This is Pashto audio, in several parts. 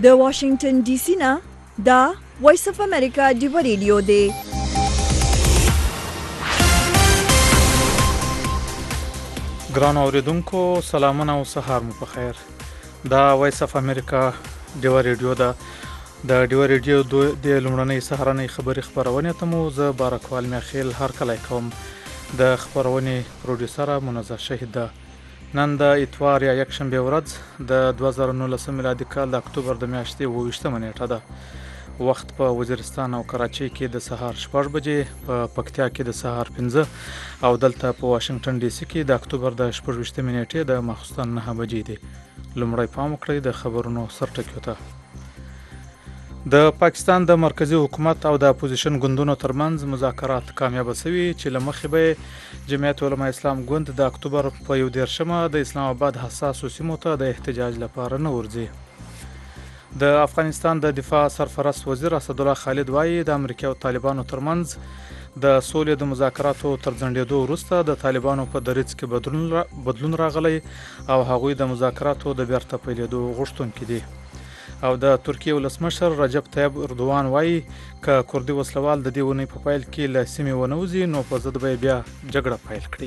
د واشنگټن ډي سي نه دا وایس اف امریکا ډیو ریډیو دی. ګران اوریدونکو سلامونه او سهار مو په خیر. دا وایس اف امریکا ډیو ریډیو ده. د ډیو ریډیو د لومړنۍ سهارنۍ خبري خبرونه ته مو زه بارکوال میخیل هر کله کوم. د خبرونې پروډوسر منزه شهید ده. نن د اتوار یا یکشنبه ورځ د 2019 میلادي کال د اکتوبر د میاشتې 28 نیټه ده. وخت په وزیرستان او کراچۍ کې د سهار 6 بجې، په پکتیا کې د سهار 15 او دلته په واشنگټن ډي سي کې د اکتوبر د 28 نیټې د ماخوستن 9 بجې دي. لومړی پام وکړئ د خبرونو سرټکیو ته. د پاکستان د مرکزی حکومت او د اپوزیشن ګوندونو ترمنځ مذاکرات کامیاب شوي چې لمخې به جمعیت علماء اسلام ګوند د اکتوبر په 11مه د اسلام آباد حساسو سیمو ته د احتجاج لپاره نه ورځي. د افغانستان د دفاع سرپرست وزیر اسدالله خالد وایي د امریکا او طالبانو ترمنځ د سولې د مذاکراتو تر ځنډېدو وروسته د طالبانو په دریځ کې بدلون راغلی او هغوی د مذاکراتو د بیرته پیلېدو غوښتونکي دي. او د ترکیه ولسمشر رجب طیب اردوغان وایي که کردي وسلوال د دې ونې په پیل کې له سیمې ونه وځي نو په ضد به بیا جګړه پیل کړي.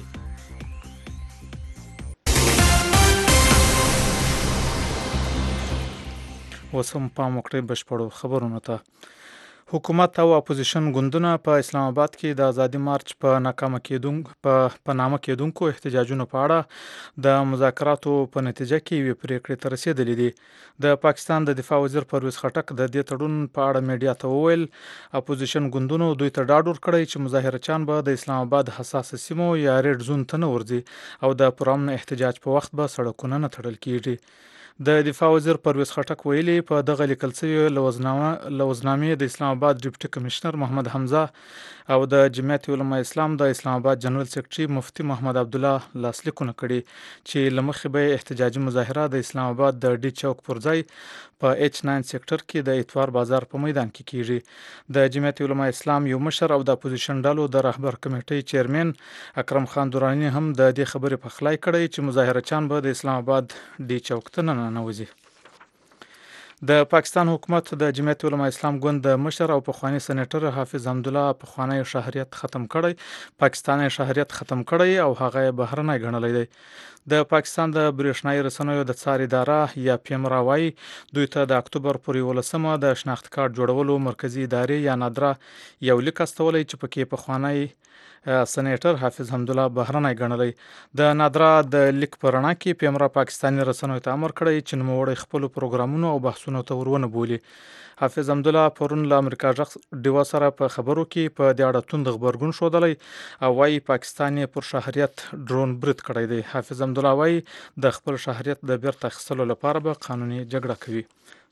اوس هم پام وکړئ بشپړو خبرونو ته. حکومت او اپوزیشن ګوندونه په اسلام آباد کې د آزادي مارچ په نامه کېدونکو احتجاجونو په اړه د مذاکراتو په نتیجه کې یوې پریکړې ته رسېدلې دي. د پاکستان د دفاع وزیر پرویز خټک د دې تړون په اړه میډیا ته وویل اپوزیشن ګوندونو دوی ته ډاډ ورکړی چې مظاهرچیان به د اسلام آباد حساسه سیمو یا ریډ زون ته نه ورځي او د پرامن احتجاج په وخت به سړکونه نه تړل کیږي. د دفاع وزیر پرویز خټک ویلي په دغه لیکل شوی لوزنامې د اسلام آباد ډیپټي کمشنر محمد حمزه او د جمعیت علماء اسلام د اسلام آباد جنرال سیکرټري مفتي محمد عبدالله لاسلیکونه کړي چې لمخې به احتجاجي مظاهره د اسلام آباد د ډي چوک پر ځای په H9 سېکټر کې د اتوار بازار په میدان کې کیږي. د جمعیت علماء اسلام یو مشر او د اپوزیشن ډلو د رهبر کمیټې چیرمن اکرم خان دورانی هم د دې خبرې په خلای کړی چې مظاهرچیان به د اسلام آباد ډي چوک ته نه ننوځي. د پاکستان حکومت د جمعیت علماء اسلام ګوند د مشر او پخوانی سېنیټر حافظ حمدالله پخوانی شهریت ختم کړی، پاکستاني شهریت ختم کړی او هغه بهرنی ګڼلی دی. د پاکستان د برېښنایي رسنیو د څار اداره یا پیمرا وایي دوی ته د اکتوبر پر 11مه د شناخت کارت جوړولو مرکزی ادارې یا نادره یو لیک استولی چې پکې پخوانی سېنیټر حافظ حمدالله بهرنی ګڼلی. د نادره د لیک په رڼا کې پیمرا پاکستاني رسنیو ته امر کړی چې نوموړی خپلو پروګرامونو او بحثونو ته ورونه بولي. حافظ حمدالله پرون له امریکا غږ ډیوا سره په خبرو کې په دې اړه توند غبرګون ښودلی او وایي پاکستان یې پر شهریت ډرون برید کړی دی. حافظ حمدالله وایي د خپل شهریت د بیرته اخیستلو لپاره به قانوني جګړه کوي.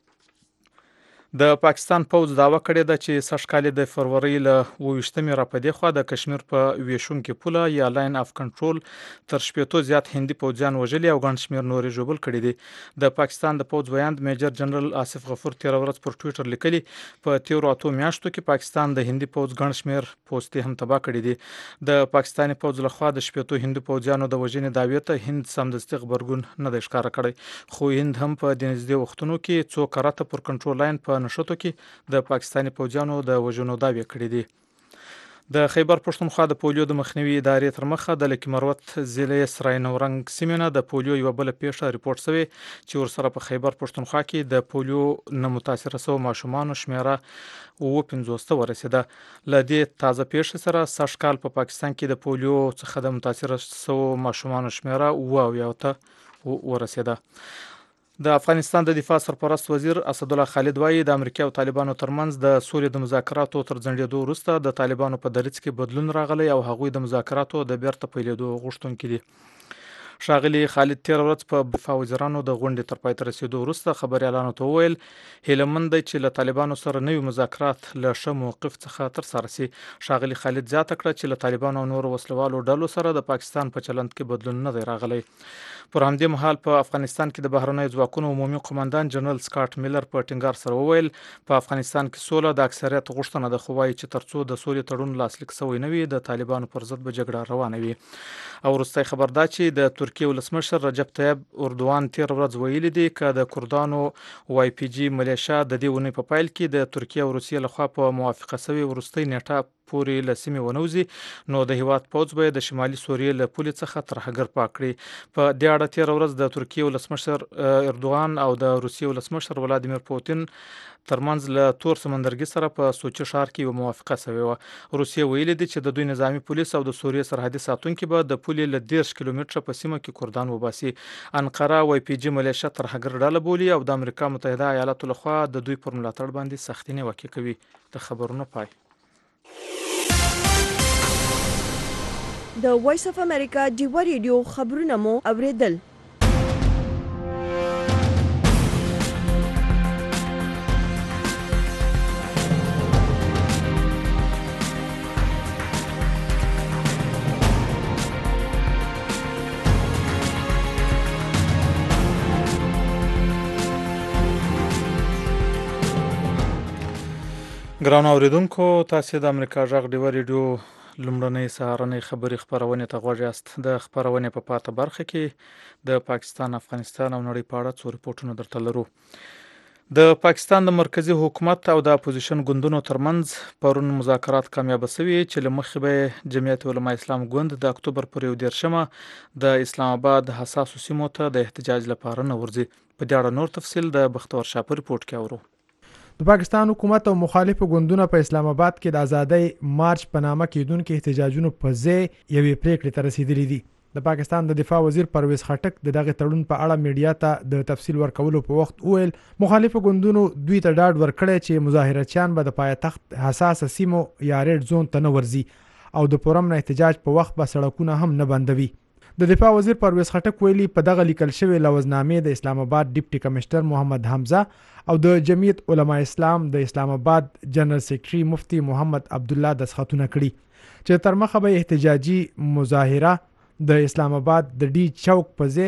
د پاکستان پوځ دعوه کړې ده چې سږکال د فروری له 28مې را پدې خوا د کشمیر په ویشونکې پوله یا لاین اف کنټرول تر 80 زیات هندي پوځیان وژلي او ګڼ شمېر نورې ژوبل کړي دي. د پاکستان د پوځ بیان میجر جنرال آصف غفور 13 ورځ پر ټویټر لیکلي په تیرو 8 میاشتو کې پاکستان د هندي پوځ ګڼ شمېر پوستې هم تباه کړي دي. د پاکستاني پوځ لخوا د 80 هندي پوځیانو د وژنې دعوې ته هند سمدستي غبرګون نه دی ښکاره کړی، خو هند هم په دې نږدې وختونو کې څو کرته پر کنټرول لاین په نښتو کې د پاکستاني پوځیانو د وژنو دعوې کړې دي. د خیبر پښتونخوا د پولیو د مخنیوي ادارې تر مخه د لکي مروت ضلع سرای نورنګ سیمې نه د پولیو یوه بله پیښه ریپورټ شوې چې ورسره په خیبر پښتونخوا کې د پولیو نه متاثره شوو ماشومانو شمیره 57 ورسېده. له دې تازه پیښې سره سږکال په پاکستان کې د پولیو څخه د متاثره شوو ماشومانو شمیره 77 ورسېده. د افغانستان د دفاع سرپرست وزیر اسدالله خالد وایي د امریکا او طالبانو ترمنځ د سولې د مذاکراتو تر ځنډېدو وروسته د طالبانو په دریځ کې بدلون راغلی او هغوی د مذاکراتو د بیرته پیلېدو غوښتونکي دي. ښاغلي خالد 13 ورځ په دفاع وزیرانو د غونډې تر پای ته رسېدو وروسته خبریالانو ته وویل هیله مند دی چې له طالبانو سره نوي مذاکرات له ښه موقف څخه ترسره شي. ښاغلي خالد زیاته کړه چې له طالبانو او نورو وسلوالو ډلو سره د پاکستان په چلند کې بدلون نه دی راغلی. پر همدې مهال په افغانستان کې د بهرنیو ځواکونو عمومي قومندان جنرال سکاټ میلر په ټینګار سره وویل په افغانستان کې سوله د اکثریت غوښتنه ده، خو وایي چې ترڅو د سولې تړون لاسلیک شوی نه وي د طالبانو پر ضد به جګړه روانه وي. او وروستی خبر دا چې د ترکیه ولسمشر رجب طیب اردوان تیر ورځ ویلي دي چې د کردانو وای پی جی ملیشیا د دې ونې په پایل کې د ترکیه او روسیې لخوا په موافقه شوی ورستۍ نیټه پورې لسمې ونوزي نو د هیواد پوځ به د شمالي سوریې له پولې څخه ترهګر پاک کړي. په دې اړه تیر ورځ د ترکیه ولسمشر اردوان او د روسیې ولسمشر ولادیمیر پوتین ترمنځ له تور سمندرګي سره په سوچي ښار کې یو موافقه شوې و. روسیه ویلي دي چې د دوی نظامی پولیس او د سوریې سرحدي ساتونکو به د پولې له 10 کیلومتره په سیمه کې کردان وباسي. انقره وای پی جی ملیشیا ترهګر ډله بولي او د امریکا متحده ایالاتو لخوا د دوی پر ملاتړ باندې سختي نیوکه کوي. د خبرونو پای. د وایس اف امریکا ډیوا ریډیو خبرونه مو اوریدل. ګران اوریدونکو تاسو د امریکا غږ ډیوا ریډیو لومړنۍ سهارنۍ خبري خبرونه ته غوږ یاست. د خبرونه په پاته برخه کې د پاکستان، افغانستان او نړۍ په اړه څو ریپورتونه درته لرو. د پاکستان د مرکزی حکومت او د اپوزیشن ګوندونو ترمنځ پرون مذاکرات کامیاب شوي چې لمخې به جمعیت علماء اسلام ګوند د اکتوبر پر 1 د اسلام آباد حساسو سیمو ته د احتجاج لپاره نه ورځي. په دې اړه نور تفصیل د بختور شاپور ریپورت کې اورو. د پاکستان حکومت او مخالفو ګوندونو په اسلام آباد کې د ازادۍ مارچ په نامه کېدونکو احتجاجونو په ځای یوې پریکړې ته رسیدلي دي. د پاکستان د دفاع وزیر پرویز خټک د دغه تړون په اړه میډیا ته د تفصیل ورکولو په وخت وویل مخالفو ګوندونو دوی ته ډاډ ورکړی چې مظاهرچیان به د پایتخت حساسه سیمو یا ریډ زون ته نه ورځي او د پرامن احتجاج په وخت به سړکونه هم نه بندوي. د دفاع وزیر پرویز خټک ویلي په دغه لیکل شوی لوزنامې د اسلام آباد ډیپټي کمشنر محمد حمزه او د جمعیت علماء اسلام د اسلام آباد جنرال سیکریټري مفتی محمد عبدالله دسخطونه کړي چې تر مخه به احتجاجي مظاهره د اسلام آباد د ډي چوک په ځای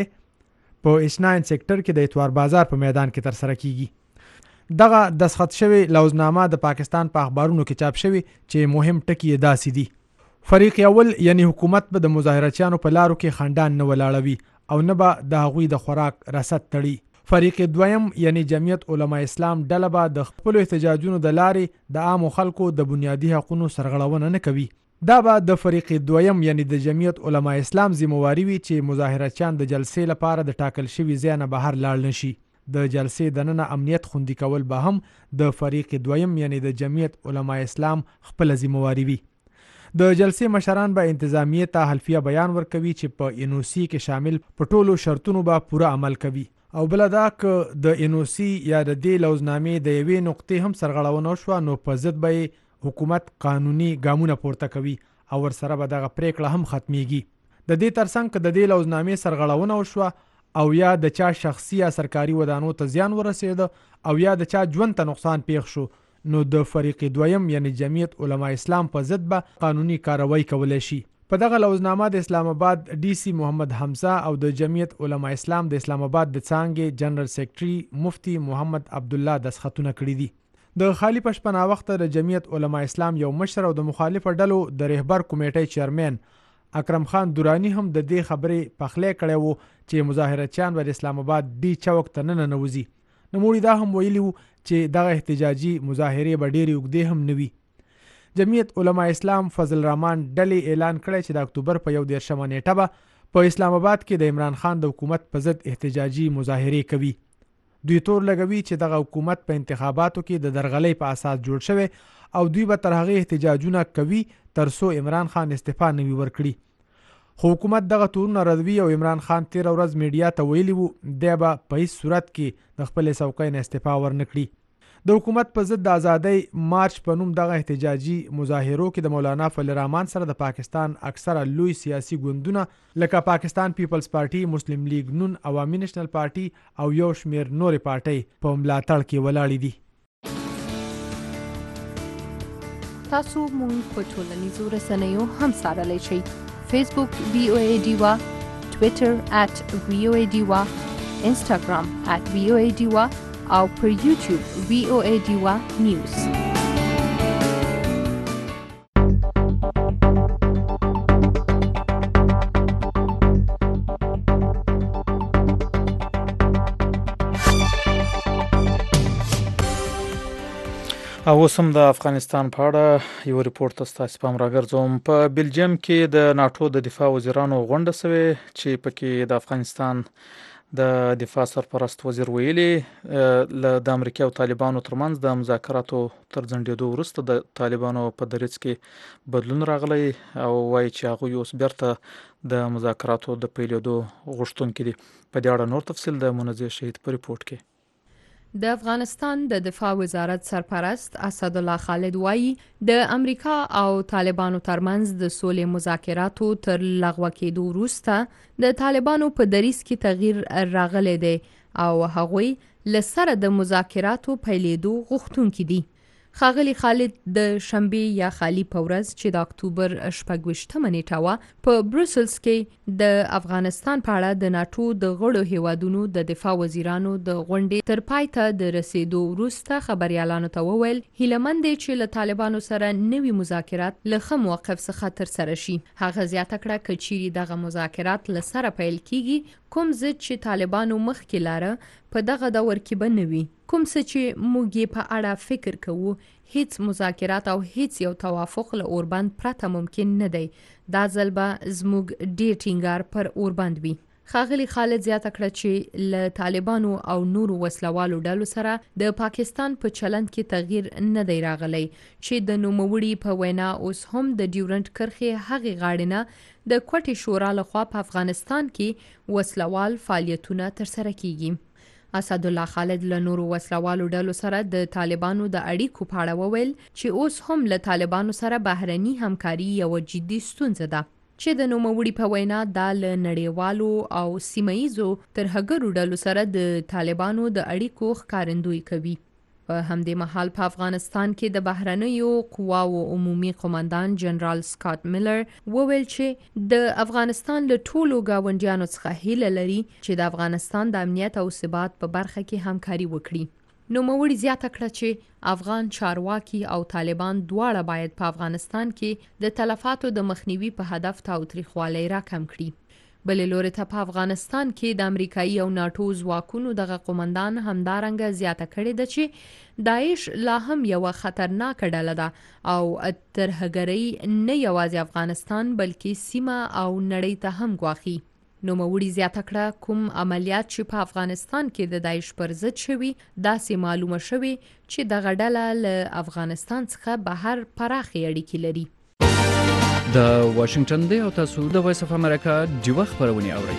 په اشناین سیکټر کې د اتوار بازار په میدان کې تر سره کیږي. دغه دسخط شوی لوزنامه د پاکستان په اخبارونو کې چاپ شوی چې مهم ټکی یې داسې دي: فریق اول یعنی حکومت به د مظاهرچیانو په لارو کې خندان نه ولاړوي او نه به د هغوی د خوراک رسد تړي. فریق دویم یعنی جمعیت علماء اسلام ډله به د خپل احتجاجونو د لارې د عامو خلکو د بنیادي حقوقو سرغړونه نه کوي. دا به د فریق دویم یعنی د جمعیت علماء اسلام ذمہواری وي چې مظاهرچیان د جلسې لپاره د ټاکل شوي ځای نه بهر لاړ نشي. د جلسې دننه امنیت خوندي کول به هم د فریق دویم یعنی د جمعیت علماء اسلام خپل ذمہواری وي. د جلسې مشران به انتظامیه ته حلفیه بیان ورکوي چې په NOC کې شامل په ټولو شرطونو به پوره عمل کوي او بل دا ک د NOC یا د دې لوزنامې د یوې نقطې هم سرغړونه شو نو په ضد به حکومت قانوني ګامونه پورته کوي او ورسره به دغه پریکړه هم ختميږي. د دې ترڅنګ د دې لوزنامې سرغړونه وشو او یا د چا شخصي یا سرکاري ودانو ته زیان ورسید او یا د چا ژوند ته نقصان پیښ شو نو د فریق دویم یعنی جمعیت علماء اسلام په ضد به قانوني کاروایی کولای شي. په دغه لوزنامه د اسلام آباد DC محمد حمزه او د جمعیت علماء اسلام د اسلام آباد د څانګې جنرال سیکریټري مفتی محمد عبدالله دسخطونه کړي دي. د خالی پشپنا وخت د جمعیت علماء اسلام یو مشر او د مخالفه ډلو د رهبر کمیټې چیرمن اکرم خان دورانی هم د دې خبرې پخلی کړی وو چې مظاهرچیان به د اسلام آباد ډي چوک ته نه ننوځي. نوموړي دا هم ویلي وو چې دغه احتجاجي مظاهرې به ډېرې اوږدې هم نه وي. جمعیت علماء اسلام فضل الرحمن ډلې اعلان کړی چې د اکتوبر په 11 نیټه به په اسلام آباد کې د عمران خان د حکومت په ضد احتجاجي مظاهرې کوي. دوی تور لګوي چې دغه حکومت په انتخاباتو کې د درغلۍ په اساس جوړ شوی او دوی به تر هغه احتجاجونه کوي تر څو عمران خان استعفا نه وي ورکړي. خو حکومت دغه تورونه ردوي او عمران خان تیر ورځ میډیا ته ویلي وو دی به په هیڅ صورت کې د خپل څوکۍ نه استعفا ورنکړي. د حکومت په ضد د ازادۍ مارچ په نوم دغه احتجاجي مظاهرو کې د مولانا فضل الرحمن سره د پاکستان اکثره لوی سیاسي ګوندونه لکه پاکستان پیپلز پارټي، مسلم لیگ نون، عوامي نېشنل پارټي او یو شمیر نورې پارټۍ په ملاتړ کې ولاړې دي. تاسو مونږ په ټولنیزو رسنیو هم څارلی شئ. فیسبوک VOA ډیوا، ټویټر @VOA ډیوا، انسټاګرام @VOA ډیوا او پر یوټیوب VOA ډیوا نیوز. او اوس هم د افغانستان په اړه یو ریپورت تاسو پام راګرځوم. په بلجیم کې د ناتو د دفاع وزیرانو غونډه شوې چې پکې د افغانستان د دفاع سرپرست وزیر ویلي د امریکا او طالبانو ترمنځ د مذاکراتو تر ځنډېدو وروسته د طالبانو په دریځ کې بدلون راغلی او وایي چې هغوی اوس بیرته د مذاکراتو د پیلېدو غوښتونکي دي. په دې اړه نور تفصیل د منزه شهید په ریپورت کې. د افغانستان د دفاع وزارت سرپرست اسد الله خالد وایي د امریکا او طالبانو ترمنځ د سولې مذاکراتو تر لغوه کېدو وروسته د طالبانو په دریځ کې تغییر راغلی دی او هغوی له سره د مذاکراتو پیلېدو غوښتونکي دي. ښاغلي خالد د شنبې یا خالی په ورځ چې د اکتوبر 26مه نیټه وه په بروسلز کې د افغانستان په اړه د ناتو د غړو هیوادونو د دفاع وزیرانو د غونډې تر پای ته د رسیدو وروسته خبريالانو ته وویل هیلهمند دي چې له طالبانو سره نوي مذاکرات له ښه موقف څخه ترسره شي. هغه زیاته کړه که چیرې دغه مذاکرات له سره پیل کیږي کوم ضد چې طالبانو مخکې لاره په دغه دور کې به نه وي، کوم څه چې موږ یې په اړه فکر کوو هیڅ مذاکرات او هیڅ یو توافق له اوربند پرته ممکن نه دی. دا ځل به زموږ ډیر ټینګار پر اوربند وي. ښاغلي خالد زیاته کړه چې له طالبانو او نورو وسلوالو ډلو سره د پاکستان په چلند کې تغییر نه دی راغلی چې د نوموړي په وینا اوس هم د ډیورنډ کرښې هغې غاړې نه د کوټې شورا لخوا په افغانستان کې وسلوال فعالیتونه ترسره کیږي. اسد الله خالد له نورو وسلوالو ډلو سره د طالبانو د اړیکو په اړه وویل چې اوس هم له طالبانو سره بهرني همکاري یو جدي ستونزه ده چې د نوموړي په وینا دا له نړیوالو او سیمه‌ایزو ترهګرو ډلو سره د طالبانو د اړیکو ښکارندویي کوي. په همدې مهال په افغانستان کې د بهرنیو قواو عمومي قومندان جنرال سکاټ میلر وویل چې د افغانستان له ټولو گاونډیانو څخه هیله لري چې د افغانستان د امنیت او ثبات په برخه کې همکاري وکړي. نوموړي زیاته کړه چې افغان چارواکي او طالبان دواړه باید په افغانستان کې د تلفاتو د مخنیوي په هدف تاوتریخوالی راکم کړي. بلې لوري ته په افغانستان کې د امریکایي او ناټو ځواکونو دغه قومندان همدارنګه زیاته کړې ده چې داعش لا هم یوه خطرناکه ډله ده او ترهګرۍ نه یوازې افغانستان بلکې سیمه او نړۍ ته هم ګواښي. نوموړي زیاته کړه کوم عملیات چې په افغانستان کې د داعش پر ضد شوي داسې معلومه شوي چې دغه ډله له افغانستان څخه بهر پراخې اړیکې لري. د واشنگټن دی او تاسو د وایس اف امریکا ډیوه خبرونه اورئ.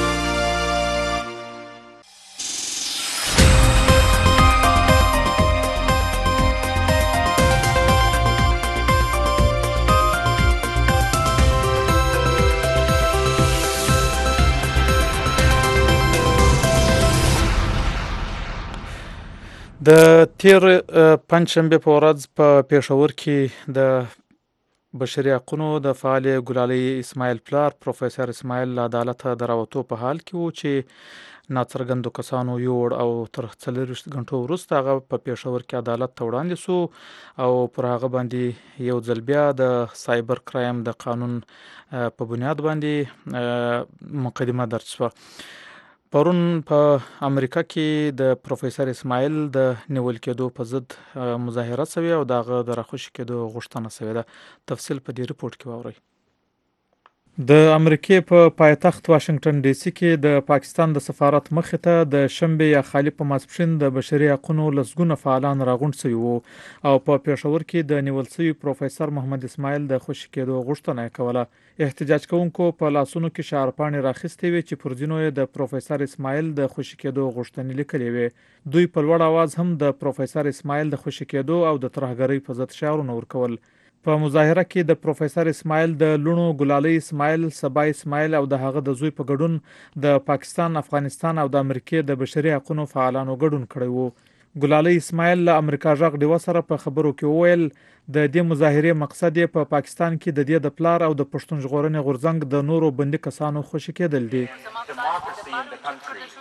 د تیر پنځشنبه په ورځ په پېښور کې د بشري حقوقو د فعال ګلالي اسماعیل پلار پروفیسور اسماعیل له عدالته د راوتو په حال کې و چې ناڅرګندو کسانو یوړ او تر 40 غنټو وروسته هغه په پېښور کې عدالت ته وړاندې شو او پر هغه باندې یو ځل بیا د سایبر کرایم د قانون په بنیاد باندې مقدمه درج شوه. پرون په امریکا کې د پروفیسور اسماعیل د نیول کېدو په ضد مظاهره شوې او دغه د راخوشي کېدو غوښتنه شوې ده. تفصیل په دې ریپورت کې واورئ. د امریکای په پایتخت واشنگټن ډي سي کې د پاکستان د سفارت مخې ته د شنبه یا خالی په ماسپښین د بشري حقوقو لسګونه فعالان راغونډ شوي وو او په پېښور کې د نیول شوي پروفیسور محمد اسماعیل د خوشي کېدو غوښتنه کوله. احتجاج کوونکو په لاسونو کې شارپاڼې راخستې وي چې پر ځینو یې د پروفیسور اسماعیل د خوشي کېدو غوښتنې لیکلې وي. دوی په لوړ आवाज هم د پروفیسور اسماعیل د خوشي کېدو او د ترهګرۍ په ضد شعارونه ورکول. په مظاهره کې د پروفیسور اسماعیل د لونو ګلالي اسماعیل، سبا اسماعیل او د هغه د زوی په ګډون د پاکستان، افغانستان او د امریکای د بشري حقوقو فعالانو ګډون کړی وو. ګلالي اسماعیل له امریکا ژغ ډیوه سره په خبرو کې وویل د دې مظاهرې مقصد یې په پاکستان کې د دې د پلار او د پښتون ژغورنې غورځنګ د نورو بندي کسانو خوشي کېدل دي.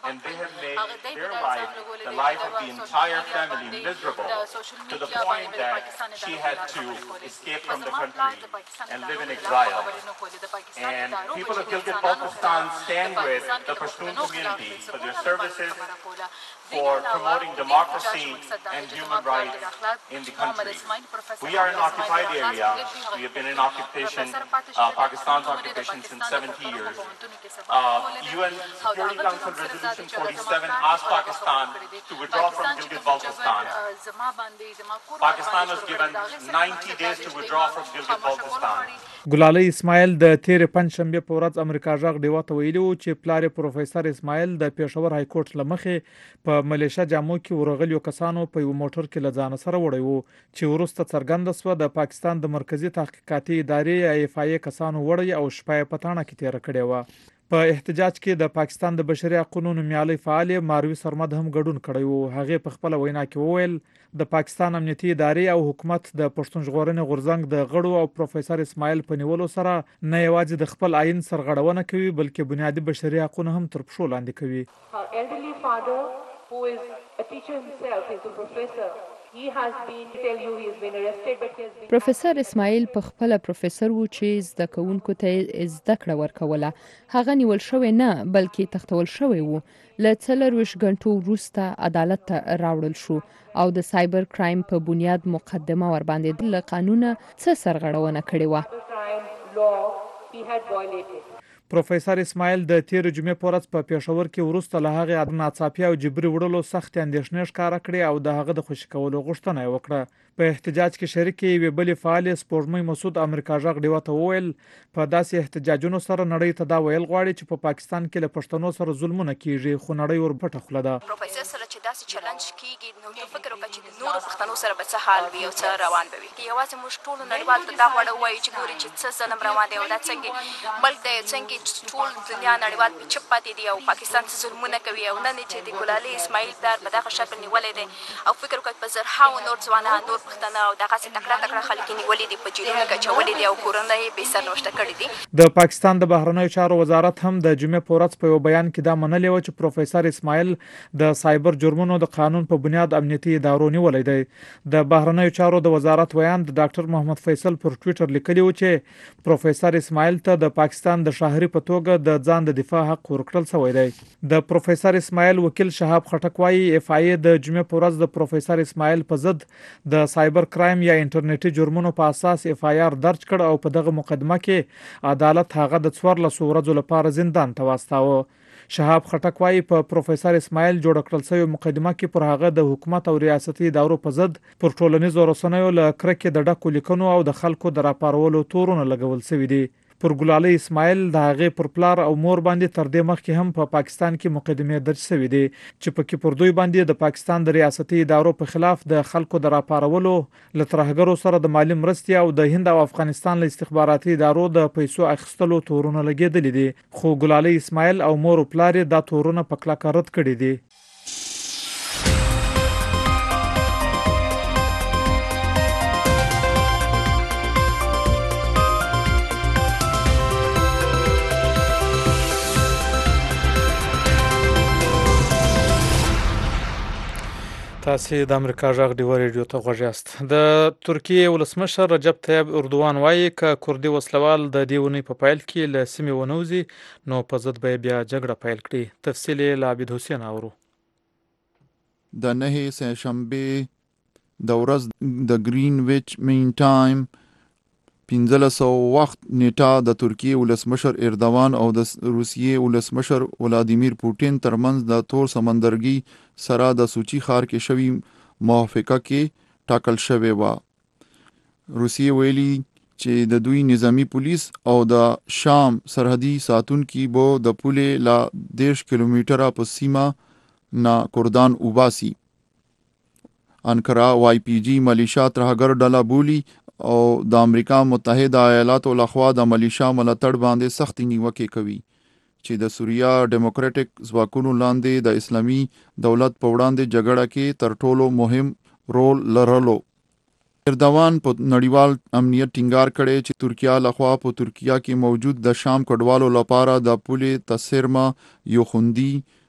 and they have made their life, the life of the entire family, miserable to the point that she had to escape from the country and live in exile. And people of Gilgit-Baltistan stand with the Pashtun community for their services, for promoting democracy and human rights in the country. We are an occupied area. We have been in occupation, Pakistan's occupation, since 70 years. UN Security Council Resolution 47 asked Pakistan to withdraw from Gilgit-Baltistan. Pakistan was given 90 days to withdraw from Gilgit-Baltistan. ګلالۍ اسماعیل د تیرې پنجشنبې په ورځ امریکا غږ ډیوا ته ویلي وو چې پلار پروفیسور اسماعیل د پېښور های کورټ له مخې په ملیشه جامو کې ورغلیو کسانو په یو موټر کې له ځانه سره وړی وو چې وروسته څرګنده سوه د پاکستان د مرکزي تحقیقاتي ادارې FIA کسانو وړی او شپه یې په تاڼه کې تېره کړې وه. په احتجاج کې د پاکستان د بشري حقوقو نومیالۍ فعال ماروي سرمد هم ګډون کړی وو. هغې په خپله وینا کې وویل د پاکستان امنیتي ادارې او حکومت د پښتون ژغورنې غورځنګ د غړو او پروفیسور اسماعیل په نیولو سره نه یوازې د خپل آئین سرغړونه کوي بلکې بنیادي بشري حقونه هم تر پښو لاندې کوي. elderly father who is a teacher himself, is a professor. He has been, tell you, he has been arrested, but he has been... پروفیسور اسماعیل په خپل پروفیسور و چې زده کوونکو ته زده کړه ورکوله. هغه نیول شوی نه بلکې تختول شوی و. له 24 غنټو وروسته عدالت ته راوړل شو او د سایبر کرایم په بنیاد مقدمه ور باندې له قانونه څه سرغړونه کړې و. پروفیسور اسماعیل د تیر جمعې په ورځ په پېښور کې وروسته له هغې ناڅاپي او جبري وړلو سخت اندېښنې ښکاره کړې او د هغه د خوشي کولو غوښتنه یې وکړه. په احتجاج کې شریکې یوې بلې فعالې سپوږمۍ مسعود امریکا غږ ډیوا ته وویل په داسې احتجاجونو سره نړۍ ته دا ویل غواړي چې په پاکستان کې له پښتنو سره ظلمونه کیږي خو نړۍ ورپټه خوله ده. پروفیسور سره چې داسې چلنج کیږي نو ته فکر وکړه چې د نورو پښتنو سره به څه حال وي او څه روان به وي. یوازې موږ ټول نړیوال ته دا غواړو وایو چې ګوري چې څه ظلم روان دی او دا څنګه ملک دی څنګه ټول دنیا نړیوال په چپ پاتې دي او پاکستان څه ظلمونه کوي او نن چې د ګلالۍ اسماعیل پلار په دغه شکل نیولی دی او فکر وکړه په زرهاوو نور ځوانان نور پښتانه او دغسې تکړه خلک یې نیولي دي په جیلونو کې اچولي دي او کورونه یې بې سرنوشته کړي دي. د پاکستان د بهرنیو چارو وزارت هم د جمعې په ورځ په یو بیان کې دا منلې وه چې پروفیسور اسماعیل د سایبر جرمونو د قانون په بنیاد امنیتي ادارو نیولی دی. د بهرنیو چارو د وزارت ویان د ډاکټر محمد فیصل پر ټویټر لیکلي و چې پروفیسور اسماعیل ته د پاکستان د شاهري په توګه د ځان د دفاع حق ورکړل شوی دی. د پروفیسور اسماعیل وکیل شهاب خټک وایي FIA د جمعې په ورځ د پروفیسور اسماعیل په ضد د سایبر کرایم یا انټرنیټي جرمونو په اساس FIR درج کړ او په دغه مقدمه کې عدالت هغه د 14 ورځو لپاره زندان ته واستاوه. شهاب خټک وایي په پروفیسور اسماعیل جوړ کړل شوی مقدمه کې پر هغه د حکومت او ریاستي ادارو په ضد پر ټولنیزو رسنیو له کرکې د ډکو لیکنو او د خلکو د راپارولو تورونه لګول شوي دي. پر ګلالۍ اسماعیل د هغې پر پلار او مور باندې تر دې مخکې هم په پاکستان کې مقدمې درج شوي دي چې پکې پر دوی باندې د پاکستان د ریاستي ادارو په خلاف د خلکو د راپارولو له ترهګرو سره د مالي مرستې او د هند او افغانستان له استخباراتي ادارو د پیسو اخیستلو تورونه لګېدلي دي خو ګلالۍ اسماعیل او مور او پلار یې دا تورونه په کلکه رد کړي دي. تاسو د امریکا غږ ډیوا ریډیو ته غوږ یاست. د ترکیې ولسمشر رجب طیب اردوغان وایي که کردي وسلوال د دې اونۍ په پیل کې له سیمې ونوځي نو په ضد به بیا جګړه پیل کړي. تفصیل یې له عابد حسین اورو. د 9 سهشنبې د ورځ د ګرینویچ مین ټایم 1500 وخت نیټه د ترکیې ولسمشر اردوغان او د روسیې ولسمشر ولادیمیر پوټین ترمنځ د تور سمندرګي سره د سوچي ښار کې شوی موافقه کې ټاکل شوې وه. روسیې ویلي چې د دوی نظامی پولیس او د شام سرحدي ساتونکي به د پولې لا 10 کیلومتره په سیمه نه کردان وباسي. انکرا YPG ملیشیا ترهګر ډله بولی او د امریکا متحده ایالاتو لخوا د ملیشیا ملاتړ باندې سختي نیوکې کوي چې د سوریا ډیموکراټک ځواکونو لاندې د اسلامي دولت په وړاندې جګړه کې تر ټولو مهم رول لرلو. اردوغان په نړیوال امنیت ټینګار کړي چې ترکیه لخوا په ترکیه کې موجود د شام کډوالو لپاره د پولې تسرمه یو خوندي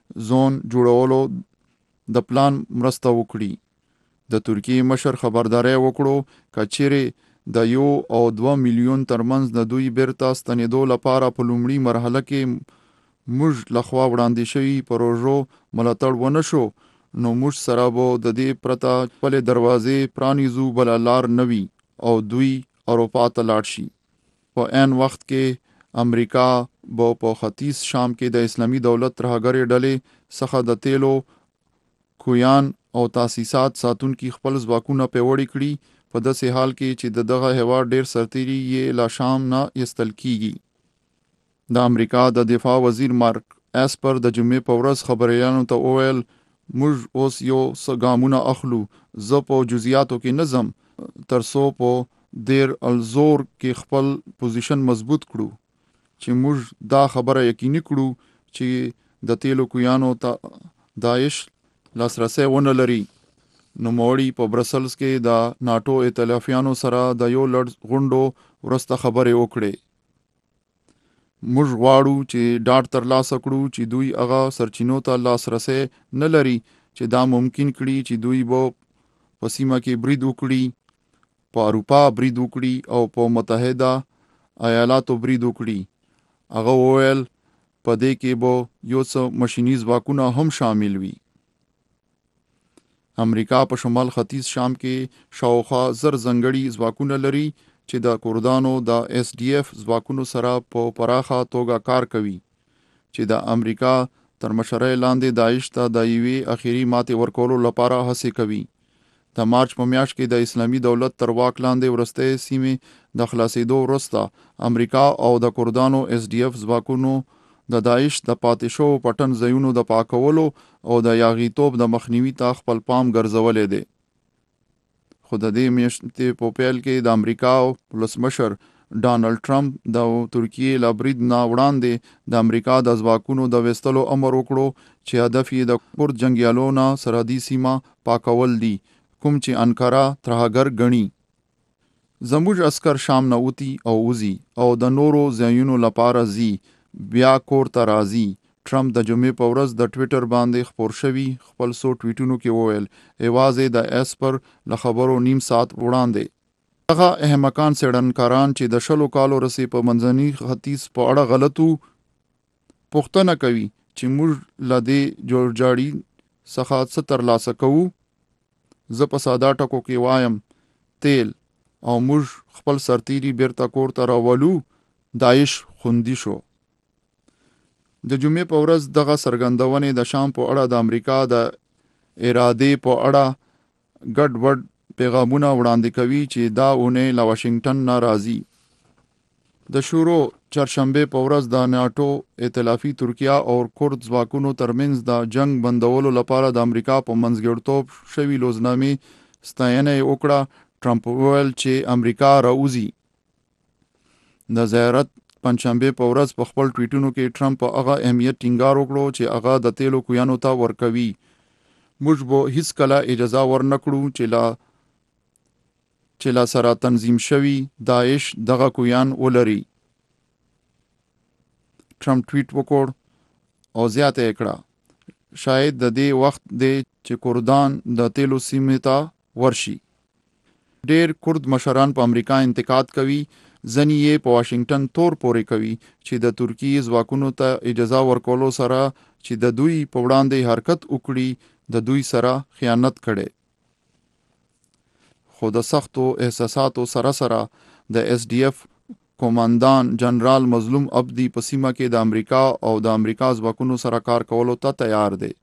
زون جوړولو د پلان مرسته وکړي. د ترکیې مشر خبرداري وکړو کچېرې د 1 او 2 میلیون ترمنځ د دوی بیرته ستنېدو لپاره په لومړي مرحله کې موږ لخوا وړاندې شوي پروژو ملاتړ ونه شو، نو موږ سره به د دې پرته خپلې دروازې پرانیزو بله لار نه وي او دوی اروپا ته لاړ شي. په عین وخت کې امریکا به په ختیځ شام کې د اسلامي دولت ترهګرې ډلې څخه د تیلو کویان او تاسیسات ساتونکي خپل ځواکونه پیاوړي کړي، په داسې حال کې چې دغه هیواد ډیر سرتیري یې لا شام نه ایستل کیږي. د امریکا د دفاع وزیر مارک اسپر د جمعې په ورځ خبريالانو ته وویل موږ اوس یو څه ګامونه اخلو، زه په جزئیاتو کې نه ځم ترڅو په دیر الزور کې خپل پوزیشن مضبوط کړو چې موږ دا خبره یقیني کړو چې د تیلو کویانو ته داعش لاسرسی ونه لري. نو موړی په برسلز کې د ناتو ائتلافیانو سره د یو لړ غونډو ورسته خبرې وکړې. موږ غواړو چې ډاډ ترلاسه کړو چې دوی هغه سرچینو ته لاسرسی نه لري چې دا ممکن کړي چې دوی به په سیمه کې برید وکړي، په اروپا برید وکړي او په متحده ایالاتو برید وکړي. هغه وویل په دې کې به یو څه مشینی ځواکونه هم شامل وي. امریکا په شمال ختیځ شام کې شاوخوا 1000 ځنګړي ځواکونه لري چې د کردانو د SDF ځواکونو سره په پراخه توګه کار کوي چې د امریکا تر مشرۍ لاندې داعش ته د یوې اخیری ماتې ورکولو لپاره هڅې کوي. د مارچ په میاشت کې د اسلامي دولت تر واک لاندې ورسته سیمې د خلاصېدو وروسته امریکا او د کردانو SDF ځواکونو د داعش د پاتې شو پټن ځایونو د پاکولو او د یاغیتوب د مخنیوي ته خپل پام ګرځولې دی. خو د دې میاشتې په پیل کې د امریکا ولسمشر ډانلډ ټرمپ د ترکیې له برید نه وړاندې د امریکا د ځواکونو د وستلو امر وکړو چې هدف یې د کرد جنګیالو نه سرحدي سیمه پاکول دي، کوم چې انکارا ترهګر ګڼي. زموږ عسكر شام نه وتی او وزي او د نورو ځایونو لپاره زی بیا کور ته راځي. ټرمپ د جمعې په ورځ د ټویټر باندې خپور شوی خپل څو ټویټونو کې وویل ایوازې د اسپر له خبرو نیم ساعت وړاندې هغه احمقان څېړنکاران چې د 20 کالو رسې په منځني ختیځ په اړه غلطو پوښتنه کوي چې موږ له دې جوړجاړي څخه څه ترلاسه کوو. زه په ساده ټکو کې وایم تیل او موږ خپل سرتیري بیرته کور ته راولو. داعش خوندي شو. د جمعې په ورځ دغه څرګندونې د شام په اړه د امریکا د ارادې په اړه ګډ وډ پیغامونه وړاندې کوي چې دا اونۍ له واشنگټن نه راځي. د شورو چهارشنبه په ورځ د ناتو ائتلافي ترکیه او کرد ځواکونو ترمنځ د جنگ بندولو لپاره د امریکا په منځګړیتوب شوی لوزنامې ستاینه وکړه. ټرمپ وویل چې امریکا راوځي. د زیارت پنځشنبه په ورځ په خپل ټویټونو کې ټرمپ هغه اهمیت ټینګار وکړو چې هغه د تیلو کویانو ته ورکوي. موږ به هیڅ کله اجازه ورنکړو چې لا سره تنظیم شوی داعش دغه کویان ولري. ټرمپ ټویټ وکړ او زیاته کړه شاید د دې وخت دی چې کردان د تیلو سیمې ته ورشي. ډیر کرد مشران په امریکا انتقاد کوي، ځنې یې په واشنگټن تور پورې کوي چې د ترکیې ځواکونو ته اجازه ورکولو سره چې د دوی په وړاندې حرکت وکړي د دوی سره خیانت کړي. خو د سختو احساساتو سره سره د SDF کوماندان جنرال مظلوم عبدي په سیمه کې د امریکا او د امریکا ځواکونو سره کار کولو ته تیار دی.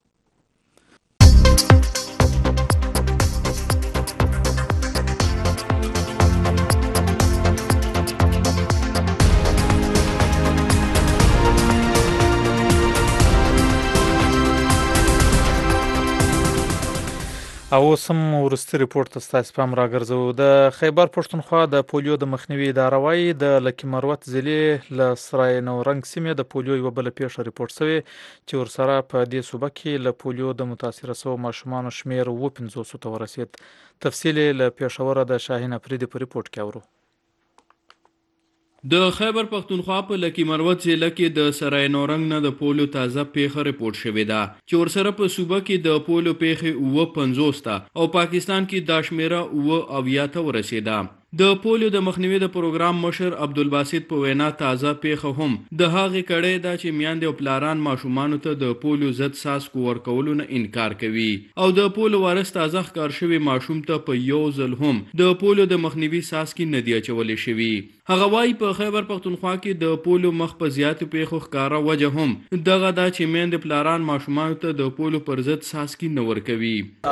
او سم ورستي ریپورت ته ستاسو پام راګرځو. د خیبر پښتونخوا د پولیو د مخنیوي اداره وايي د لکی مروت ضلع له سرای نورنګ سیمې د پولیو یو بل پیښه ریپورت شوی چې ورسره په دې صوبه کې له پولیو د متاثر شوو ماشومان شمیر 50 ته ورسید. تفصیل له پېښور د شاهین افریدي په ریپورت کې اورو. د خیبر پختونخوا په لکی مروت ضلع کې د سرای نورنګ نه د پولیو تازه پیښه ریپورت شوې ده چې ورسره په صوبه کې د پولیو پیښې 50 ته او پاکستان کې دا شمیره 80 ته ورسېده. د پولیو د مخنیوي د پروګرام مشر عبدالباسط په وینا تازه پیښه هم د هغې کړۍ ده چې میاندې او پلاران ماشومانو ته د پولیو ضد څاڅکو ورکولو نه انکار کوي او د پولیو وارث تازه ښکار شوي ماشوم ته په یو ځل هم د پولیو د مخنیوي څاڅکي نه دي اچولی شوي. هغه وایي په خیبر پختونخوا کې د پولیو مخ په زیاتو پیښو ښکاره وجه هم دغه ده چې میندې پلاران ماشومانو ته د پولیو پر ضد څاڅکي نه ورکوي.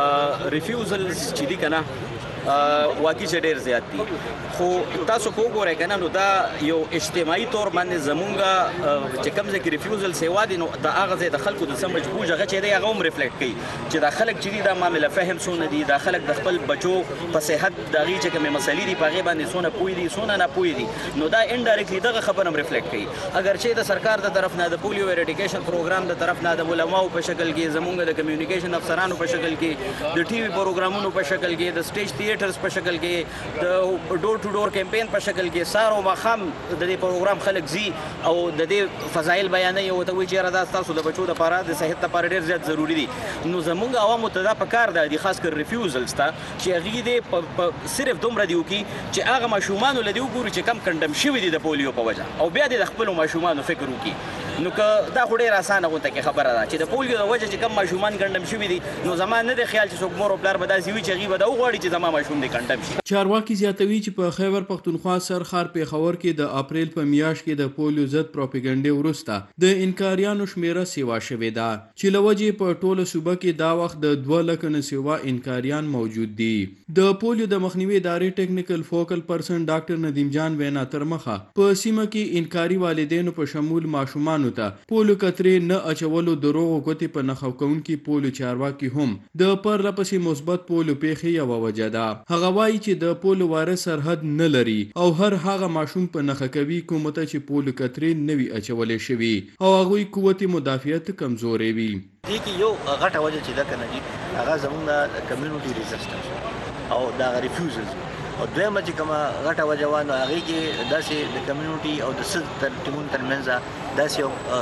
ریفیوزلز چې دي کنه واقعي چې ډېر زیات دي خو تاسو کو ګورئ کنه نو دا یو اجتماعي تور باندې زمونږ چې کوم ځای کې ریفیوزل سیوا دي نو د هغه ځای د خلکو د سم مجبور هغه چې دی هغه هم ریفلیکټ کوي چې دا خلک چې دي دا معامله فهم سونه دي دا خلک د خپل بچو په صحت دغه چې کومه مسلې دي په هغه باندې سونه پوي دي سونه نه پوي دي نو دا انډایرکټلی دغه خبره هم ریفلیکټ کوي. اگر چې د سرکار د طرف نه د پولیو ایریډیکیشن پروګرام د طرف نه د علماو په شکل کې زمونږ د کمیونیکیشن افسرانو په شکل کې د ټي وي پروګرامونو په شکل کې د سټیج تھیټرز په شکل کې د ډور ټو ډور کمپین په شکل کې سارو مخام د دې پروګرام خلک زی او د دې فضایل بیانوي او ته وی چې را تاسو د بچو لپاره د صحت لپاره ډیر زیات ضروری دي. نو زمونږ عوامو ته دا پکار دی خاص کر ریفیوزلز ته چې هغه دې صرف دومره دیو کی چې هغه ماشومان له دې وګوري چې کم کندم شوی دي د پولیو په وجه او بیا د خپل ماشومان فکر وکي. نو که دا خو ډیر اسانه غونته کې خبره ده چې د پولیو د وجه چې کم ماشومان کندم شوی دي نو زمان نه د خیال چې څوک مور او پلار به داسې وي چې غیبه دا وغواړي چې زما ماشوم دې کندم شي. چارواکي زیاتوي چې په خیبر پختونخوا سرخار پیښور کې د اپریل په میاشت کې د پولیو ضد پروپاګاندا وروسته د انکاریانو شمیره سیوا شوې ده چې لوجې په ټوله صوبه کې دا وخت د 2 لک نه سیوا انکاریان موجود دي. د پولیو د مخنیوي ادارې ټیکنیکل فوکل پرسن ډاکټر ندیم جان وینا تر مخه په سیمه کې انکاري والدینو په شمول ماشومانو ته پولیو کترې نه اچولو دروغ غوتی په نخښو کوونکي پولیو چارواکي هم د پرله پسې مثبت پولیو پیښې یوه وجه ده. هغه وایي چې د پولیو وارث سرحد نه لري او هر هغه ماشوم په نخښه کوي کوم ته چې پولیو کترې نوي اچولې شوي او هغوی قوت مدافعت کمزورې وي. دې کې یو غټه وجه چې دا کنه دي هغه زموږ کمیونټي ریزسټنس او دا ریفیوزلز او دویمه چې کومه غټه وجه وانه هغه کې داسې د کمیونټي او د سد ترتیبون ترمنځ داسې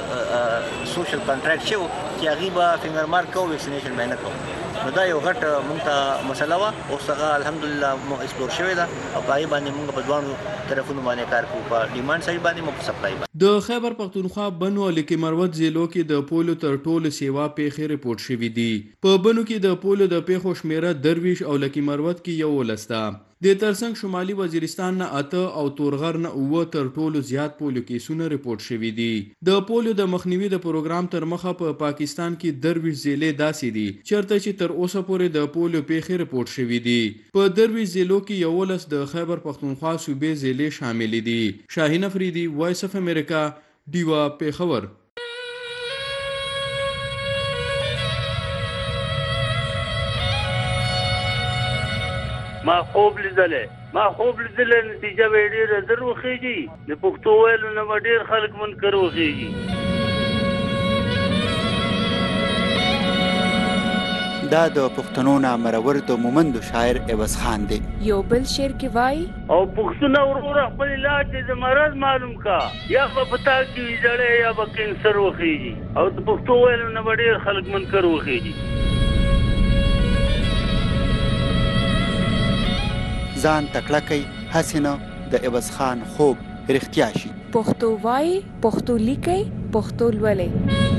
یو سوشل کانټراکټ شو چې هغه به فینګر مارک او ویکسینیشن باندې کوي. نو دا یو غټ مونږ ته مسله وه او څنګه الحمدلله مونږ ایکسپلور شوې ده او په هغې باندې مونږ په دوانو طرفونو باندې کار کوو په ډیمانډ سایډ باندې مونږ په سپلای باندې. د خیبر پختونخوا بنو او لکی مروت ضلعو کې د پولیو تر ټولو سیوا پیښې ریپورت شوې دي. په بنو کې د پولیو د پیښو شمیره درویش او لکی مروت کې 11 ده. د ترڅنګ شمالي وزیرستان نه 8 او تورغر نه 9 تر ټولو زیات پولیو کیسونه ریپورت شوي دي. د پولیو د مخنیوي د پروګرام تر مخه په پاکستان کې درویش ضلع داسې دي چیرته چې تر اوسه پورې د پولیو پیښې ریپورت شوي دي. په درویش ضلعو کې 11 د خیبر پختونخوا صوبې ضلع شامل دي. شاهین افریدي، وایس اف امریکا، ډیوا پیښور. ما خوب لیدلې نتیجه به ډېره زر وخېږي د پښتو ویلو نه به ډېر خلک منکر وخېږي. دا د پښتنو نامرور د مومندو شاعر عوض خان دی. یو بل شعر کې وایي او پښتونه وروره خپل علاج د مرض معلوم کا یا به پتا کې زړې یا به کینسر وخېږي او د پښتو ویلو نه به ډېر خلک منکر وخېږي. ځان تکړه کوي هسې نه د عوض خان خوب رښتیا شي. پښتو وایي، پښتو لیکئ، پښتو لولئ.